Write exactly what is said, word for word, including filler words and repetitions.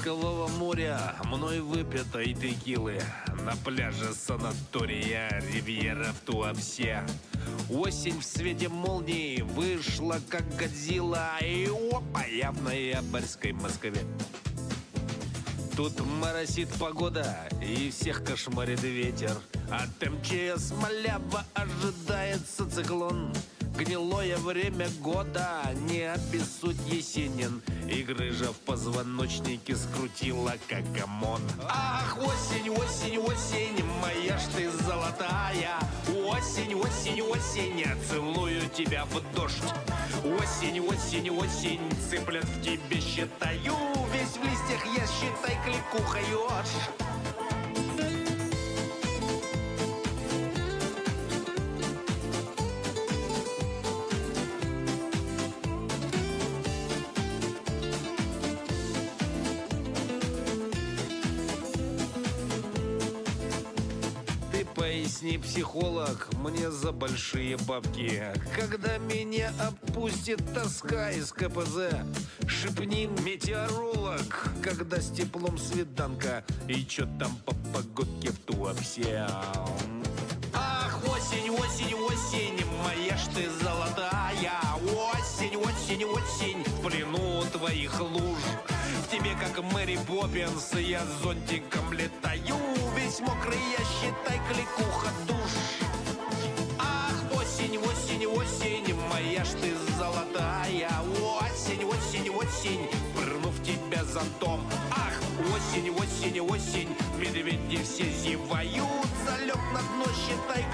ласкового моря, мной выпитой текилы, на пляже санатория Ривьера в Туапсе. Осень в свете молний вышла, как Годзилла, и опа, я в ноябрьской Москве. Тут моросит погода, и всех кошмарит ветер. От МЧС малява ожидается циклон. Гнилое время года, не обессудь, Есенин. И грыжа в позвоночнике скрутила, как ОМОН. Ах, осень, осень, осень, моя ж ты золотая. Осень, осень, осень, я целую тебя в дождь. Осень, осень, осень, цыплят в тебе считаю. Весь в листьях я, считай, кликуха ешь. Поясни, психолог, мне за большие бабки, когда меня опустит тоска из ка пэ зэ. Шепни, метеоролог, когда с теплом свиданка, и чё там по погодке в Туапсе. Ах, осень, осень, осень, моя ж ты золотая. Осень, осень, осень, в плену твоих луж. В тебе, как Мэри Поппинс, я зонтиком летаю. Весь мокрый, я, считай, кликуха душ. Ах, осень, осень, осень, моя ж ты золотая. Осень, осень, осень, прыгну в тебя зонтом. Ах, осень, осень, осень, медведи все зевают. Залег на дно, считай,